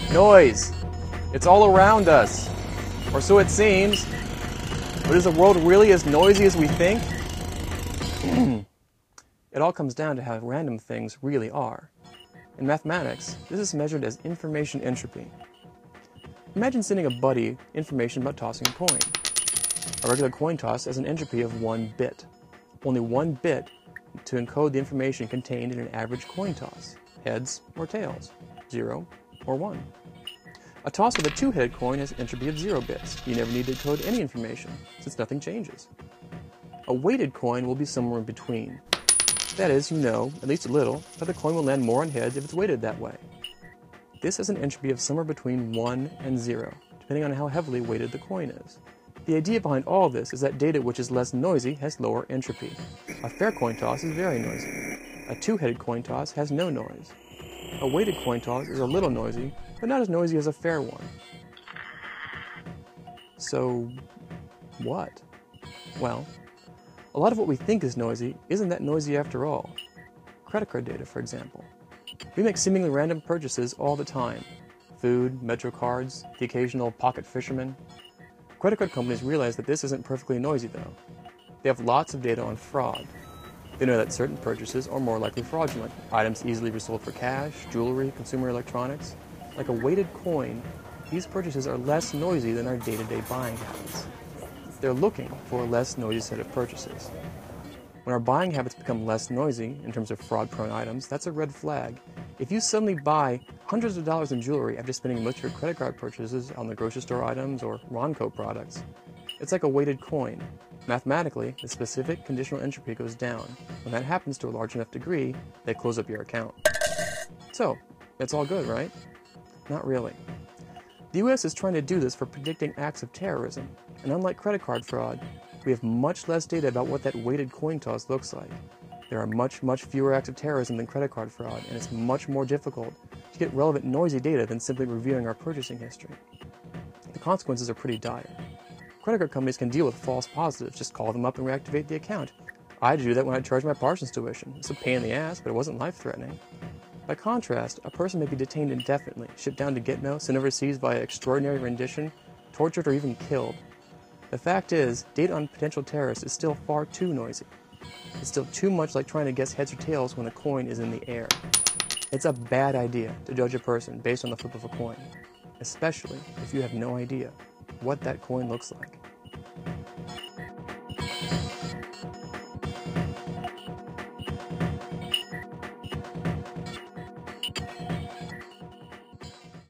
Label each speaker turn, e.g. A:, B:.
A: Noise. It's all around us. Or so it seems. But is the world really as noisy as we think? It all comes down to how random things really are. In mathematics, this is measured as information entropy. Imagine sending a buddy information about tossing a coin. A regular coin toss has an entropy of 1 bit. Only 1 bit to encode the information contained in an average coin toss, heads or tails, 0 or 1. A toss with a 2-headed coin has an entropy of 0 bits. You never need to encode any information, since nothing changes. A weighted coin will be somewhere in between. That is, you know, at least a little, that the coin will land more on heads if it's weighted that way. This has an entropy of somewhere between 1 and 0, depending on how heavily weighted the coin is. The idea behind all this is that data which is less noisy has lower entropy. A fair coin toss is very noisy. A 2-headed coin toss has no noise. A weighted coin toss is a little noisy, but not as noisy as a fair one. So, what? Well, a lot of what we think is noisy isn't that noisy after all. Credit card data, for example. We make seemingly random purchases all the time. Food, Metro cards, the occasional pocket fisherman. Credit card companies realize that this isn't perfectly noisy though. They have lots of data on fraud. They know that certain purchases are more likely fraudulent. Items easily resold for cash, jewelry, consumer electronics. Like a weighted coin, these purchases are less noisy than our day-to-day buying habits. They're looking for a less noisy set of purchases. When our buying habits become less noisy in terms of fraud-prone items, that's a red flag. If you suddenly buy hundreds of dollars in jewelry after spending most of your credit card purchases on the grocery store items or Ronco products, it's like a weighted coin. Mathematically, the specific conditional entropy goes down. When that happens to a large enough degree, they close up your account. So, it's all good, right? Not really. The US is trying to do this for predicting acts of terrorism, and unlike credit card fraud, we have much less data about what that weighted coin toss looks like. There are much fewer acts of terrorism than credit card fraud, and it's much more difficult to get relevant noisy data than simply reviewing our purchasing history. The consequences are pretty dire. Credit card companies can deal with false positives, just call them up and reactivate the account. I had to do that when I charged my Parsons tuition. It's a pain in the ass, but it wasn't life-threatening. By contrast, a person may be detained indefinitely, shipped down to Gitmo, sent overseas via extraordinary rendition, tortured, or even killed. The fact is, data on potential terrorists is still far too noisy. It's still too much like trying to guess heads or tails when a coin is in the air. It's a bad idea to judge a person based on the flip of a coin, especially if you have no idea what that coin looks like.